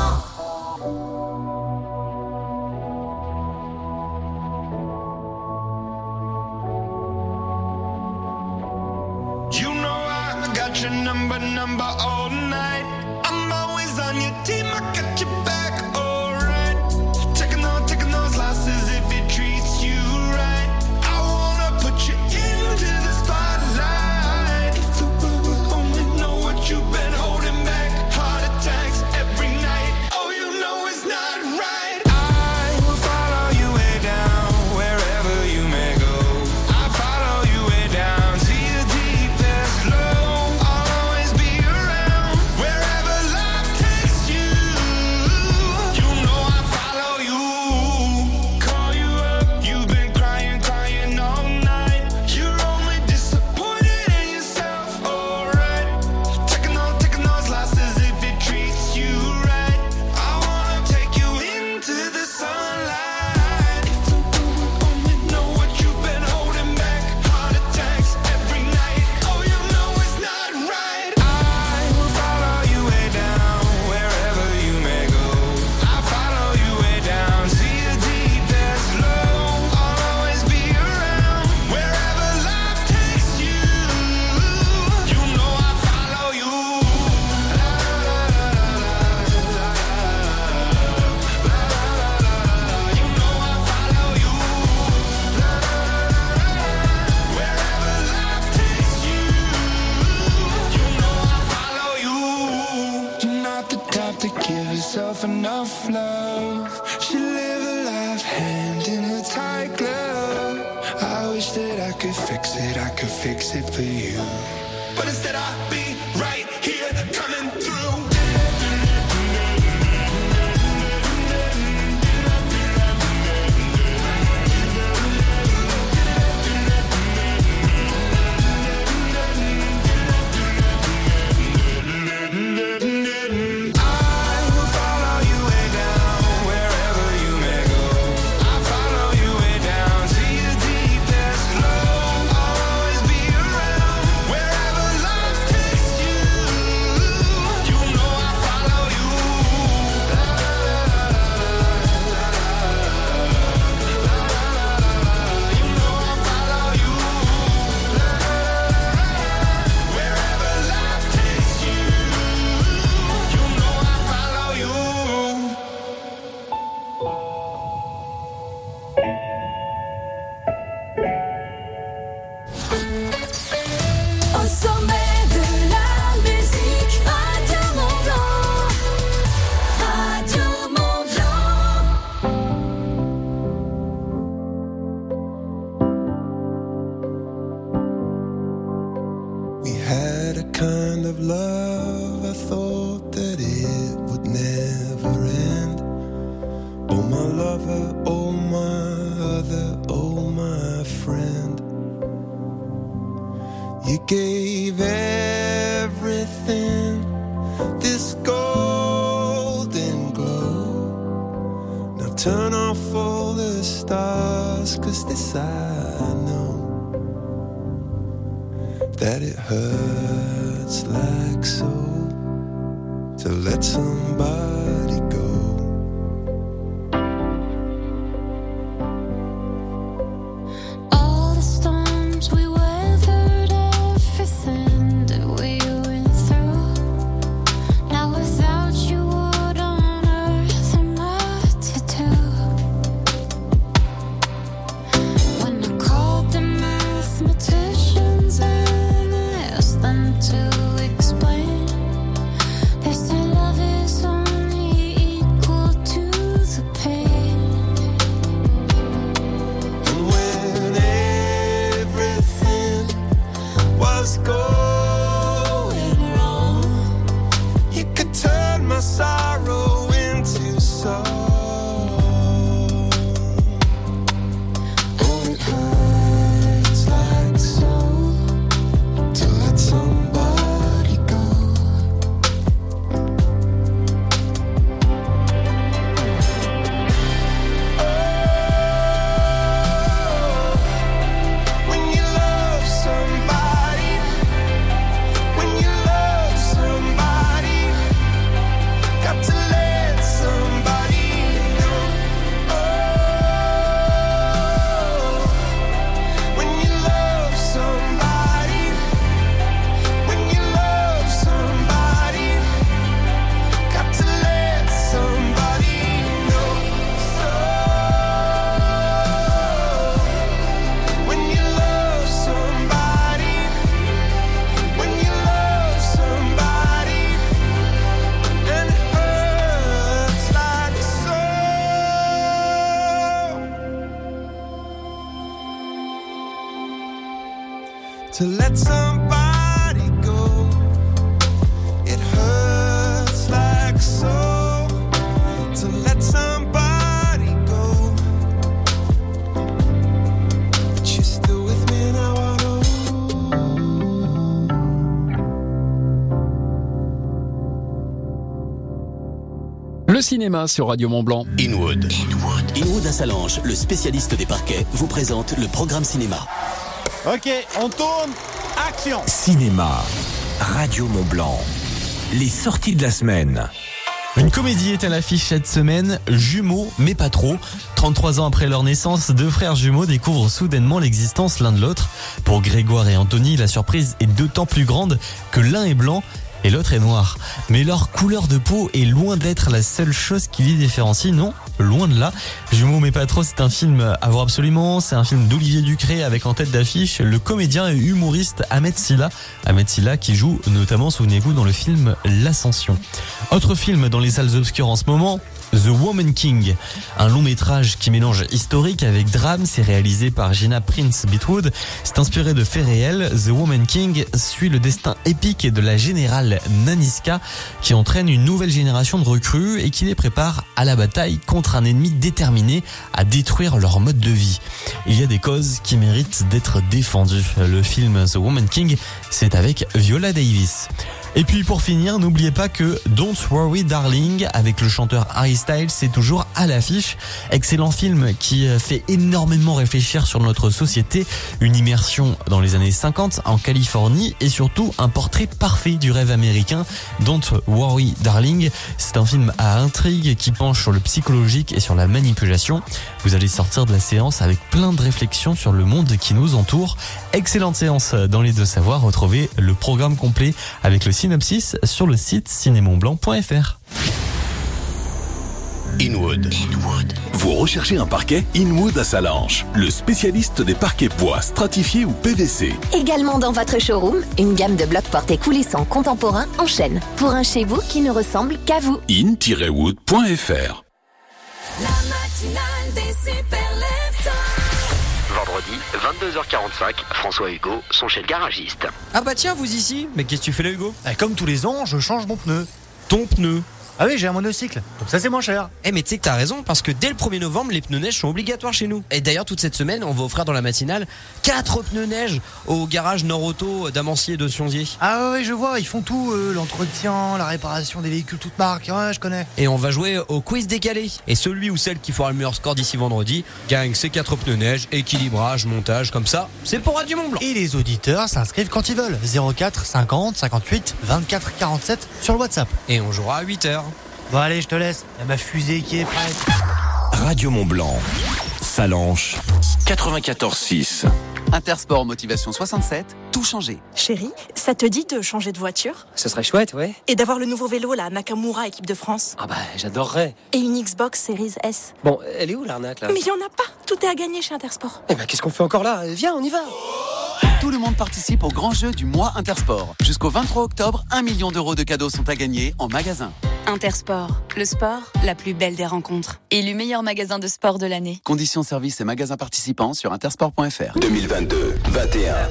You know I got your number all night. I'm always on your team, I got your back, alright. Taking those losses if it treats you right. I wanna put you into the spotlight. If you only know what you've been holding back. Heart attacks every night. Oh, you know it's not right. I will follow you way down, wherever you may go. I follow you way down to your deepest low. I'll always be around, wherever life takes you. You know I follow you. Call you up, you've been crying all night. You're only disappointed in yourself, alright. Taking those losses if it treats you right. I wanna take you into the sunlight. If you only know what you've been holding back. Heart attacks every night. Oh, you know it's not right. I will follow you way down, wherever you may go. I follow you way down to your deepest low. I'll always be around, wherever life takes you. You know I follow you. You know I follow you. Wherever life takes you. You know I follow you. You're not the type to give yourself enough love. She live a life hand in a tight glove. I wish that I could fix it for you. But instead I'll be right here coming through. I will follow you way down, wherever you may go. I follow you way down to your deepest low. I'll always be around, wherever life takes you. You know I follow you. You know I follow you. Wherever life takes you. You know I follow you. Au sommet de la musique, Radio Mont Blanc. Radio Mont We had a kind of love, I thought that it would never end. Oh my lover, oh my other, oh my friend. You gave everything this golden glow. Now turn off all the stars, 'cause this I know, that it hurts like so to let somebody go. All the storms we weathered, everything that we went through. Now without you, what on earth am I to do? When I called the mathematicians and I asked them to explain, they said love is only to let somebody go. It hurts like so to let somebody go. But you're still with me now, I know. Le cinéma sur Radio Mont-Blanc. Inwood à Salange, le spécialiste des parquets, vous présente le programme cinéma. Ok, on tourne. Action. Cinéma, Radio Mont-Blanc. Les sorties de la semaine. Une comédie est à l'affiche cette semaine, Jumeaux, mais pas trop. 33 ans après leur naissance, deux frères jumeaux découvrent soudainement l'existence l'un de l'autre. Pour Grégoire et Anthony, la surprise est d'autant plus grande que l'un est blanc et l'autre est noir. Mais leur couleur de peau est loin d'être la seule chose qui les différencie, non, loin de là. Jumeaux mais pas trop, c'est un film à voir absolument, c'est un film d'Olivier Ducré avec en tête d'affiche le comédien et humoriste Ahmed Silla qui joue notamment, souvenez-vous, dans le film L'Ascension. Autre film dans les salles obscures en ce moment, The Woman King, un long métrage qui mélange historique avec drame, c'est réalisé par Gina Prince-Bythewood, c'est inspiré de faits réels. The Woman King suit le destin épique de la générale Naniska qui entraîne une nouvelle génération de recrues et qui les prépare à la bataille contre un ennemi déterminé à détruire leur mode de vie. Il y a des causes qui méritent d'être défendues. Le film The Woman King, c'est avec Viola Davis. Et puis pour finir, n'oubliez pas que Don't Worry Darling avec le chanteur Harry Styles, c'est toujours à l'affiche. Excellent film qui fait énormément réfléchir sur notre société, une immersion dans les années 50 en Californie et surtout un portrait parfait du rêve américain. Don't Worry Darling, c'est un film à intrigue qui penche sur le psychologique et sur la manipulation. Vous allez sortir de la séance avec plein de réflexions sur le monde qui nous entoure. Excellente séance dans les deux savoirs. Retrouvez le programme complet avec le synopsis sur le site cinémontblanc.fr. Inwood. Vous recherchez un parquet? Inwood à Salange, le spécialiste des parquets bois, stratifiés ou PVC. Également dans votre showroom, une gamme de blocs portés coulissants contemporains en chêne. Pour un chez vous qui ne ressemble qu'à vous. in-wood.fr. La matinale des super Vendredi, 22h45, François et Hugo sont chez le garagiste. Ah bah tiens, vous ici? Mais qu'est-ce que tu fais là, Hugo? Comme tous les ans, je change mon pneu. Ton pneu? Ah oui, j'ai un monocycle, donc ça c'est moins cher. Mais tu sais que t'as raison, parce que dès le 1er novembre, les pneus neige sont obligatoires chez nous. Et d'ailleurs, toute cette semaine, on va offrir dans la matinale 4 pneus neige au garage Nord Auto d'Amancier de Sionzier. Ah ouais, je vois, ils font tout, l'entretien, la réparation des véhicules toutes marques, ouais, je connais. Et on va jouer au quiz décalé. Et celui ou celle qui fera le meilleur score d'ici vendredi gagne ses 4 pneus neige, équilibrage, montage, comme ça, c'est pour Radio Mont-Blanc. Et les auditeurs s'inscrivent quand ils veulent. 04 50 58 24 47 sur le WhatsApp. Et on jouera à 8h. Bon allez, je te laisse, il y a ma fusée qui est prête. Radio Mont-Blanc, Salange, 94.6. Intersport Motivation 67, tout changé. Chérie, ça te dit de changer de voiture? Ce serait chouette, ouais. Et d'avoir le nouveau vélo, la Nakamura équipe de France? Ah bah, j'adorerais. Et une Xbox Series S? Bon, elle est où l'arnaque là? Mais il y en a pas, tout est à gagner chez Intersport. Eh ben, qu'est-ce qu'on fait encore là? Viens, on y va. Tout le monde participe au grand jeu du mois Intersport. Jusqu'au 23 octobre, 1 million d'euros de cadeaux sont à gagner en magasin. Intersport, le sport, la plus belle des rencontres. Élu meilleur magasin de sport de l'année. Conditions, services et magasins participants sur intersport.fr. 2022, 21, 20,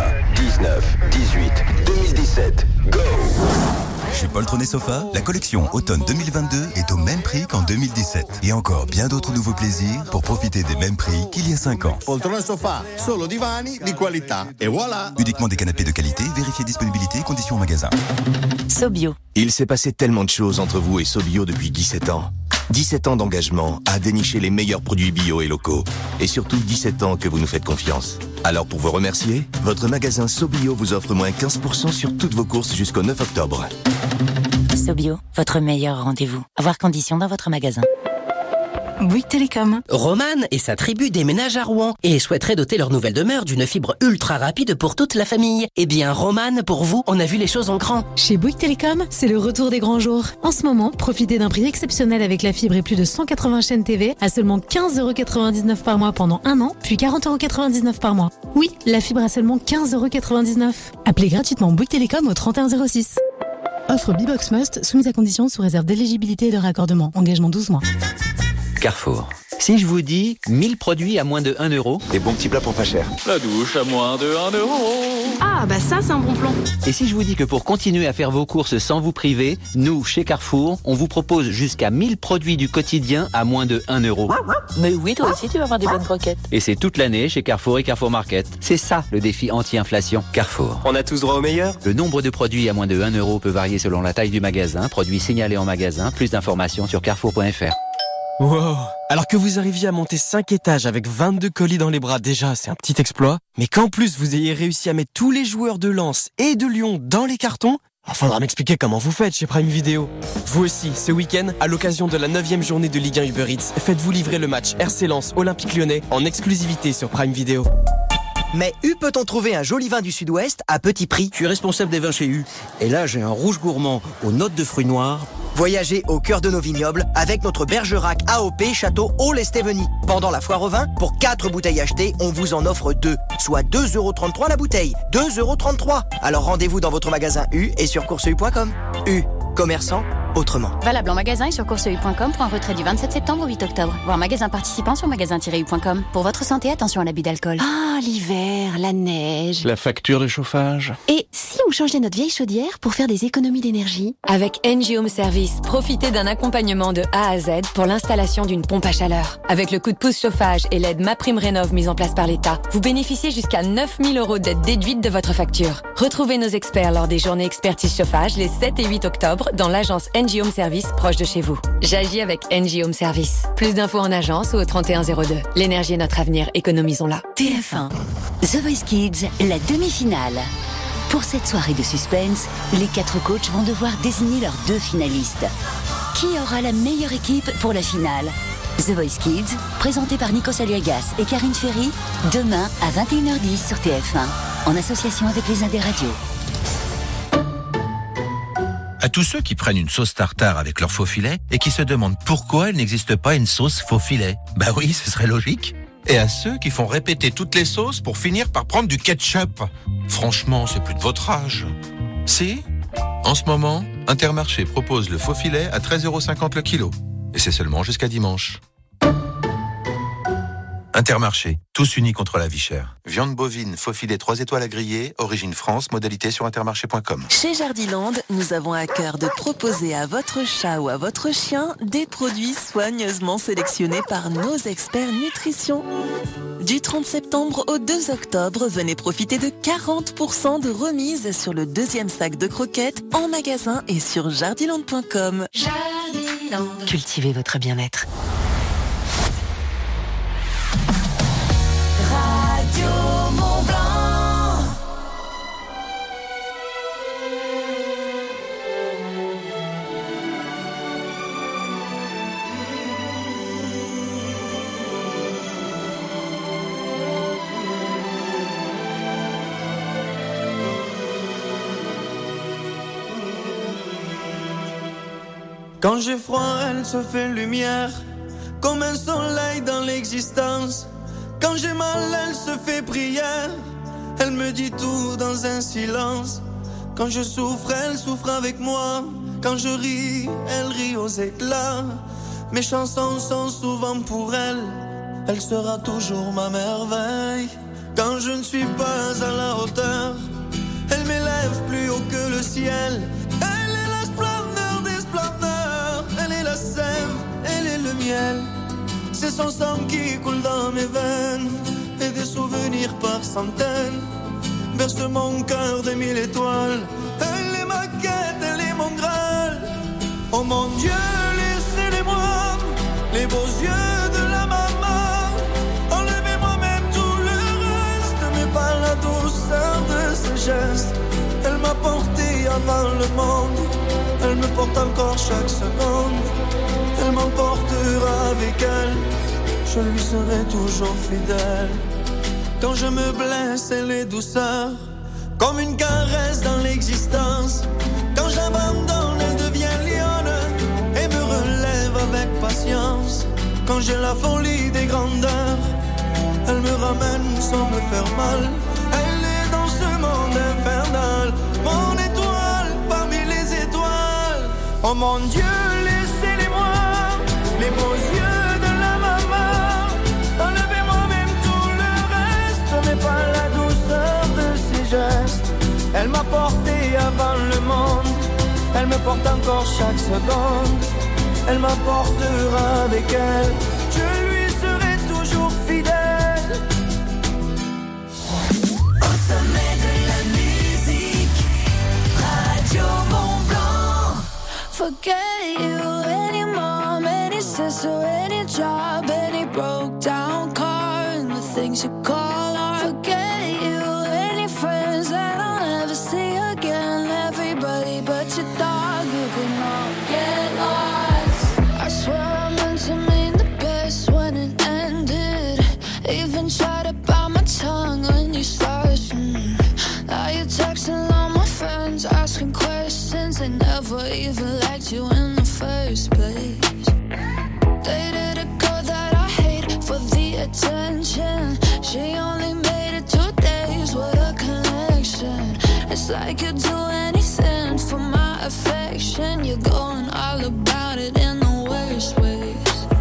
19, 18, 2017, go! Chez Poltron et Sofa, la collection automne 2022 est au même prix qu'en 2017. Et encore bien d'autres nouveaux plaisirs pour profiter des mêmes prix qu'il y a 5 ans. Poltron et Sofa, solo divani di qualità. Et voilà! Uniquement des canapés de qualité, vérifiez disponibilité et conditions en magasin. Sobio. Il s'est passé tellement de choses entre vous et Sobio depuis 17 ans. 17 ans d'engagement à dénicher les meilleurs produits bio et locaux. Et surtout 17 ans que vous nous faites confiance. Alors pour vous remercier, votre magasin Sobio vous offre moins 15% sur toutes vos courses jusqu'au 9 octobre. Sobio, votre meilleur rendez-vous. À voir conditions dans votre magasin. Bouygues Télécom. Roman et sa tribu déménagent à Rouen et souhaiteraient doter leur nouvelle demeure d'une fibre ultra rapide pour toute la famille. Eh bien, Roman, pour vous, on a vu les choses en grand. Chez Bouygues Télécom, c'est le retour des grands jours. En ce moment, profitez d'un prix exceptionnel avec la fibre et plus de 180 chaînes TV à seulement 15,99€ par mois pendant 1 an, puis 40,99€ par mois. Oui, la fibre à seulement 15,99€. Appelez gratuitement Bouygues Télécom au 3106. Offre Bbox Must, soumise à conditions sous réserve d'éligibilité et de raccordement. Engagement 12 mois. Carrefour. Si je vous dis 1000 produits à moins de 1 euro. Des bons petits plats pour pas cher. La douche à moins de 1 euro. Ah, bah ça, c'est un bon plan. Et si je vous dis que pour continuer à faire vos courses sans vous priver, nous, chez Carrefour, on vous propose jusqu'à 1000 produits du quotidien à moins de 1 euro. Mais oui, toi aussi, tu vas avoir des bonnes croquettes. Et c'est toute l'année chez Carrefour et Carrefour Market. C'est ça, le défi anti-inflation. Carrefour. On a tous droit au meilleur. Le nombre de produits à moins de 1 euro peut varier selon la taille du magasin. Produits signalés en magasin. Plus d'informations sur carrefour.fr. Wow. Alors que vous arriviez à monter 5 étages avec 22 colis dans les bras, déjà, c'est un petit exploit. Mais qu'en plus, vous ayez réussi à mettre tous les joueurs de Lens et de Lyon dans les cartons, il faudra m'expliquer comment vous faites chez Prime Video. Vous aussi, ce week-end, à l'occasion de la 9e journée de Ligue 1 Uber Eats, faites-vous livrer le match RC Lens Olympique Lyonnais en exclusivité sur Prime Video. Mais U peut-en trouver un joli vin du Sud-Ouest à petit prix. Je suis responsable des vins chez U. Et là, j'ai un rouge gourmand aux notes de fruits noirs. Voyagez au cœur de nos vignobles avec notre Bergerac AOP Château Hall-Esteveny. Pendant la foire au vin, pour 4 bouteilles achetées, on vous en offre 2, soit 2,33 € la bouteille. 2,33 €. Alors rendez-vous dans votre magasin U et sur courseu.com. U, commerçant autrement. Valable en magasin et sur courseu.com pour un retrait du 27 septembre au 8 octobre. Voir magasin participant sur magasin-u.com. Pour votre santé, attention à l'abus d'alcool. Ah, l'hiver, la neige. La facture de chauffage. Et si on changeait notre vieille chaudière pour faire des économies d'énergie? Avec NG Home Service, profitez d'un accompagnement de A à Z pour l'installation d'une pompe à chaleur. Avec le coup de pouce chauffage et l'aide MaPrimeRénov' mise en place par l'État, vous bénéficiez jusqu'à 9 000 € d'aide déduite de votre facture. Retrouvez nos experts lors des journées expertise chauffage les 7 et 8 octobre dans l'agence NG Home Service proche de chez vous. J'agis avec NG Home Service. Plus d'infos en agence ou au 3102. L'énergie est notre avenir, économisons-la. TF1. The Voice Kids, la demi-finale. Pour cette soirée de suspense, les 4 coachs vont devoir désigner leurs 2 finalistes. Qui aura la meilleure équipe pour la finale? The Voice Kids, présenté par Nikos Aliagas et Karine Ferry, demain à 21h10 sur TF1, en association avec les Indes Radio. À tous ceux qui prennent une sauce tartare avec leur faux filet et qui se demandent pourquoi il n'existe pas une sauce faux filet. Bah oui, ce serait logique. Et à ceux qui font répéter toutes les sauces pour finir par prendre du ketchup. Franchement, c'est plus de votre âge. Si, en ce moment, Intermarché propose le faux filet à 13,50 € le kilo. Et c'est seulement jusqu'à dimanche. Intermarché, tous unis contre la vie chère. Viande bovine, faux filet 3 étoiles à griller, origine France, modalité sur intermarché.com. Chez Jardiland, nous avons à cœur de proposer à votre chat ou à votre chien des produits soigneusement sélectionnés par nos experts nutrition. Du 30 septembre au 2 octobre, venez profiter de 40% de remise sur le 2e sac de croquettes en magasin et sur jardiland.com. Jardiland. Cultivez votre bien-être. Quand j'ai froid, elle se fait lumière, comme un soleil dans l'existence. Quand j'ai mal, elle se fait prière, elle me dit tout dans un silence. Quand je souffre, elle souffre avec moi. Quand je ris, elle rit aux éclats. Mes chansons sont souvent pour elle, elle sera toujours ma merveille. Quand je ne suis pas à la hauteur, elle m'élève plus haut que le ciel. Elle est la splendeur des splendeurs, elle est la sève, elle est le miel. C'est son sang qui coule dans mes veines, et des souvenirs par centaines berce mon cœur de 1000 étoiles. Elle est ma quête, elle est mon Graal. Oh mon Dieu, laissez-les-moi, les beaux yeux de la maman. Enlevez-moi même tout le reste, mais pas la douceur de ses gestes. Elle m'a porté avant le monde, elle me porte encore chaque seconde. Elle m'emportera avec elle, je lui serai toujours fidèle. Quand je me blesse, elle est douceur, comme une caresse dans l'existence. Quand j'abandonne, elle devient lionne et me relève avec patience. Quand j'ai la folie des grandeurs, elle me ramène sans me faire mal. Elle est dans ce monde infernal, mon étoile parmi les étoiles. Oh mon Dieu, laissez-les-moi, les beaux yeux de la maman. m'importe encore chaque seconde. Elle m'apportera avec elle, je lui serai toujours fidèle. Au sommet de la musique, Radio Mont-Blanc. Forget you, any mom, any sister, any job, any broke down car, and the things you call art. Forget you, any friends that I'll never see again. Everybody but your dog, you can all get lost. I swear I meant to mean the best when it ended. Even tried to bite my tongue when you started. Now you're texting all my friends, asking questions. They never even liked you in the first place. Dated a girl that I hate for the attention. She only made it 2 days with a connection. It's like you'd do anything for my affection. You're going all about it in the worst ways.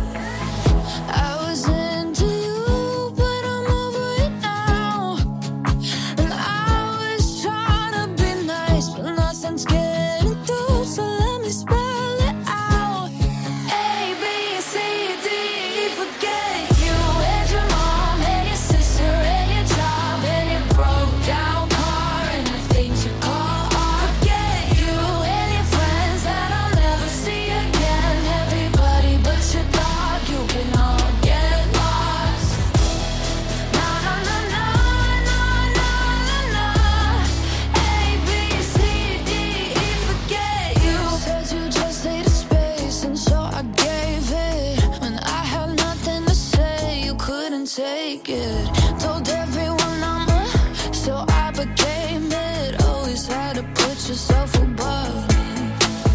I was into you, but I'm over it now. And I was trying to be nice, but nothing's getting through. So let me spell it out. A, B, C, D, E, forget you and your mom and your sister and your job and your broke down car and the things you call art. Forget you and your friends that I'll never see again. Everybody but your dog, you can all get lost. Na na na na na na na na. A, B, C, D, E, forget you. Said you just needed space, and so I gave it. When I had nothing to say, you couldn't take it. Told everyone I'm so I became it. Always had to put yourself above me.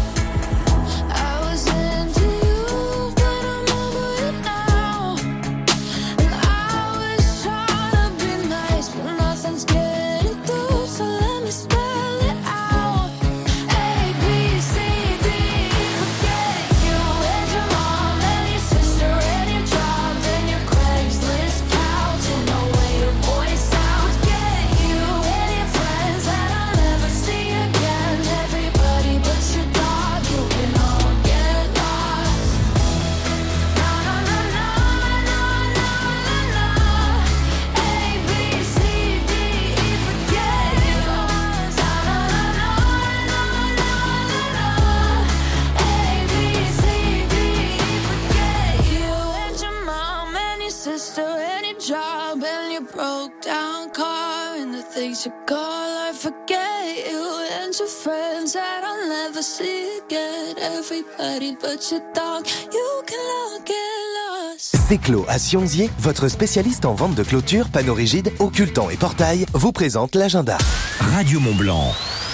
I was into you, but I'm over it now. And I was trying to be nice, but nothing's getting through. So let me spell it out. A, B, C, D, E, forget you and your mom and your sister and your job and your Craigslist couch and the way your voice sounds. Get you and your friends that I'll never see again. Everybody but your dog, you can all get lost. Na na na na na na na na. A, B, C, D, E, forget you. Na na na na na na na na. A, B, C, D, E, forget you and your mom and your sister and your job and your broke down car and the things you call art. Forget you and your friends that I'll never see again. Everybody but your dog, you can all get lost. Céclo à Sionzier, votre spécialiste en vente de clôtures, panneaux rigides, occultants et portails, vous présente l'agenda. Radio Mont-Blanc.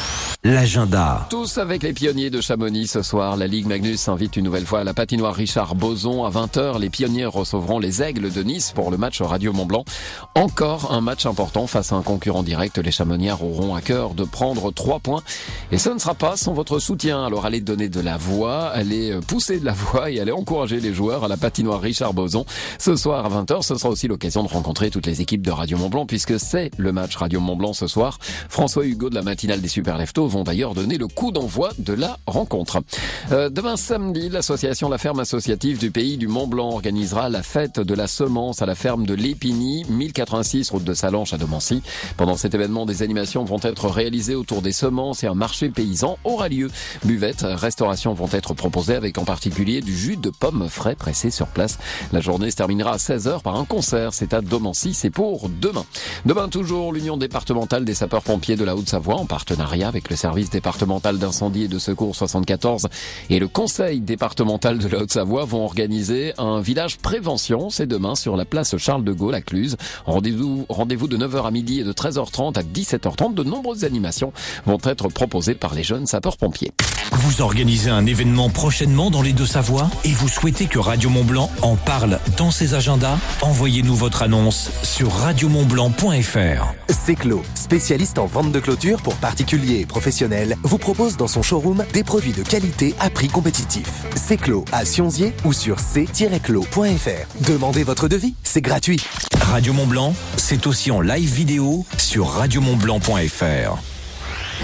L'agenda. Tous avec les pionniers de Chamonix ce soir. La Ligue Magnus s'invite une nouvelle fois à la patinoire Richard Boson à 20h. Les pionniers recevront les Aigles de Nice pour le match Radio Mont-Blanc. Encore un match important face à un concurrent direct. Les Chamonniards auront à cœur de prendre 3 points. Et ce ne sera pas sans votre soutien. Alors allez donner de la voix, allez pousser de la voix et allez encourager les joueurs à la patinoire Richard Boson. Ce soir à 20h, ce sera aussi l'occasion de rencontrer toutes les équipes de Radio Mont-Blanc puisque c'est le match Radio Mont-Blanc ce soir. François Hugo de la matinale des Super Leftos vont d'ailleurs donner le coup d'envoi de la rencontre. Demain samedi, l'association La Ferme Associative du Pays du Mont-Blanc organisera la fête de la semence à la ferme de l'Épigny, 1086 route de Salanches à Domancy. Pendant cet événement, des animations vont être réalisées autour des semences et un marché paysan aura lieu. Buvettes, restauration vont être proposées avec en particulier du jus de pommes frais pressé sur place. La journée se terminera à 16h par un concert. C'est à Domancy, c'est pour demain. Demain toujours, l'Union départementale des sapeurs-pompiers de la Haute-Savoie en partenariat avec le service départemental d'incendie et de secours 74 et le conseil départemental de la Haute-Savoie vont organiser un village prévention. C'est demain sur la place Charles de Gaulle à Cluses. Rendez-vous de 9h à midi et de 13h30 à 17h30. De nombreuses animations vont être proposées par les jeunes sapeurs-pompiers. Vous organisez un événement prochainement dans les Deux-Savoies et vous souhaitez que Radio Mont-Blanc en parle dans ses agendas? Envoyez-nous votre annonce sur radiomontblanc.fr. Céclo, spécialiste en vente de clôtures pour particuliers et professionnels, vous propose dans son showroom des produits de qualité à prix compétitif. Céclo à Sionzier ou sur c-clos.fr. Demandez votre devis, c'est gratuit. Radio Mont-Blanc, c'est aussi en live vidéo sur radiomontblanc.fr.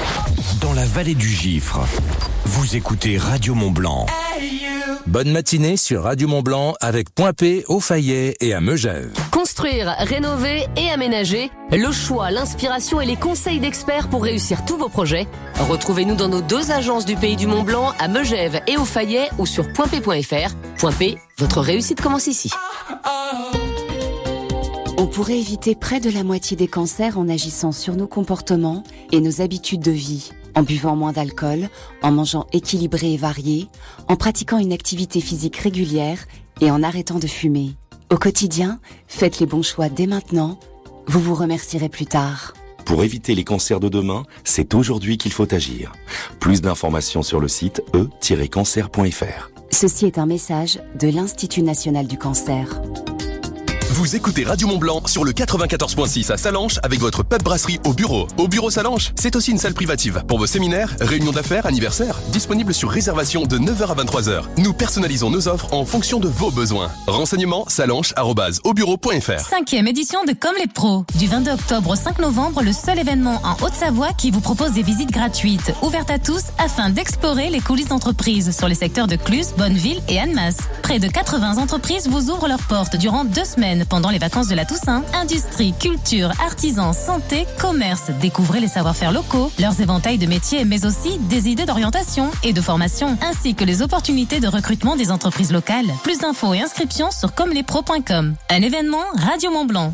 dans la vallée du Gifre. Vous écoutez Radio Mont-Blanc. Bonne matinée sur Radio Mont-Blanc avec Point P au Fayet et à Megève. Construire, rénover et aménager, le choix, l'inspiration et les conseils d'experts pour réussir tous vos projets. Retrouvez-nous dans nos 2 agences du Pays du Mont-Blanc à Megève et au Fayet ou sur pointp.fr. Point P, votre réussite commence ici. On pourrait éviter près de la moitié des cancers en agissant sur nos comportements et nos habitudes de vie, en buvant moins d'alcool, en mangeant équilibré et varié, en pratiquant une activité physique régulière et en arrêtant de fumer. Au quotidien, faites les bons choix dès maintenant. Vous vous remercierez plus tard. Pour éviter les cancers de demain, c'est aujourd'hui qu'il faut agir. Plus d'informations sur le site e-cancer.fr. Ceci est un message de l'Institut national du cancer. Vous écoutez Radio Mont-Blanc sur le 94.6 à Sallanches avec votre pub brasserie au bureau. Au bureau Sallanches, c'est aussi une salle privative. Pour vos séminaires, réunions d'affaires, anniversaires, disponible sur réservation de 9h à 23h. Nous personnalisons nos offres en fonction de vos besoins. Renseignements sallanches@aubureau.fr. 5e édition de Comme les pros. Du 22 octobre au 5 novembre, le seul événement en Haute-Savoie qui vous propose des visites gratuites, ouvertes à tous, afin d'explorer les coulisses d'entreprises sur les secteurs de Cluse, Bonneville et Annemasse. Près de 80 entreprises vous ouvrent leurs portes durant 2 semaines pendant les vacances de la Toussaint. Industrie, culture, artisans, santé, commerce. Découvrez les savoir-faire locaux, leurs éventails de métiers, mais aussi des idées d'orientation et de formation, ainsi que les opportunités de recrutement des entreprises locales. Plus d'infos et inscriptions sur commelespros.com. Un événement Radio Mont-Blanc.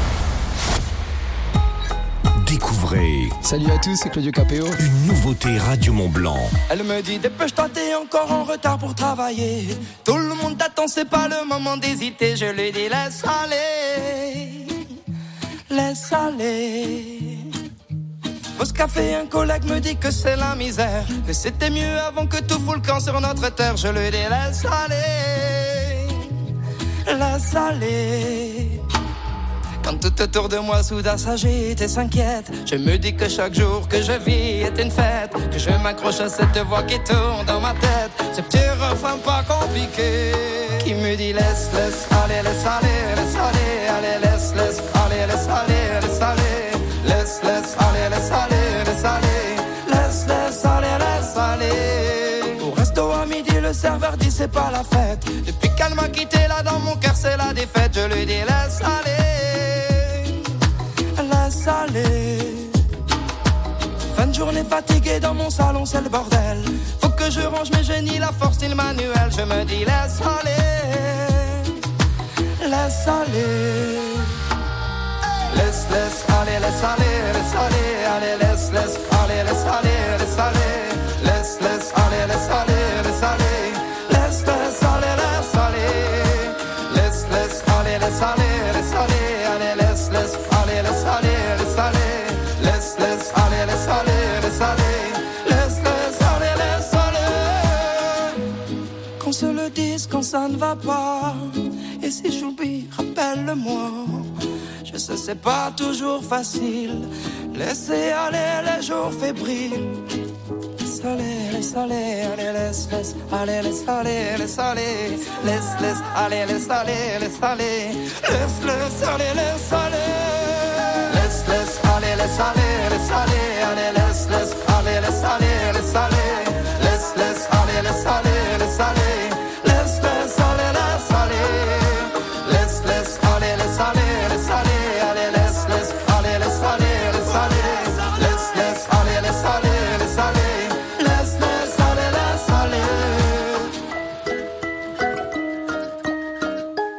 Découvrez. Salut à tous, c'est Claudio Capéo. Une nouveauté Radio Mont-Blanc. Elle me dit dépêche-toi, t'es encore en retard pour travailler. Tout le monde t'attend, c'est pas le moment d'hésiter. Je lui dis laisse aller, laisse aller. Pause café, un collègue me dit que c'est la misère, que c'était mieux avant que tout fout le camp sur notre terre. Je lui dis laisse aller, laisse aller. Quand tout autour de moi soudain s'agite et s'inquiète, je me dis que chaque jour que je vis est une fête, que je m'accroche à cette voix qui tourne dans ma tête, ce petit refrain pas compliqué qui me dit laisse, laisse aller, laisse aller, laisse aller, allez, laisse, laisse aller, laisse aller, laisse aller, laisse, laisse aller, laisse aller, laisse aller, laisse, laisse aller, laisse aller. Au resto à midi, le serveur dit c'est pas la fête. Depuis qu'elle m'a quitté, là dans mon cœur c'est la défaite. Je lui dis laisse aller, laisse aller. Fin de journée fatiguée dans mon salon, c'est le bordel. Faut que je range mes génies, la force et le manuel. Je me dis laisse aller, laisse aller. Laisse, laisse aller, laisse aller, laisse aller. Allez, laisse, laisse aller, laisse aller, laisse aller. Laisse, laisse aller, laisse aller, laisse aller. Laisse, laisse aller, laisse aller. Laisse, laisse aller, laisse aller, laisse aller. Allez, laisse, laisse aller, laisse aller, laisse aller. Laisse, laisse aller, laisse aller, laisse aller. Laisse, laisse aller, laisse aller. Qu'on se le dise quand ça ne va pas. Et si j'oublie, rappelle-le-moi. Je sais c'est pas toujours facile. Laissez aller les jours fébriles. Laisse aller, laisse aller, allez, laisse, laisse aller, laisse aller, laisse aller. Laisse, laisse aller, laisse aller, laisse aller. Laisse, laisse aller, laisse aller. Laisse, laisse aller, laisse aller, laisse aller, allez, laisse.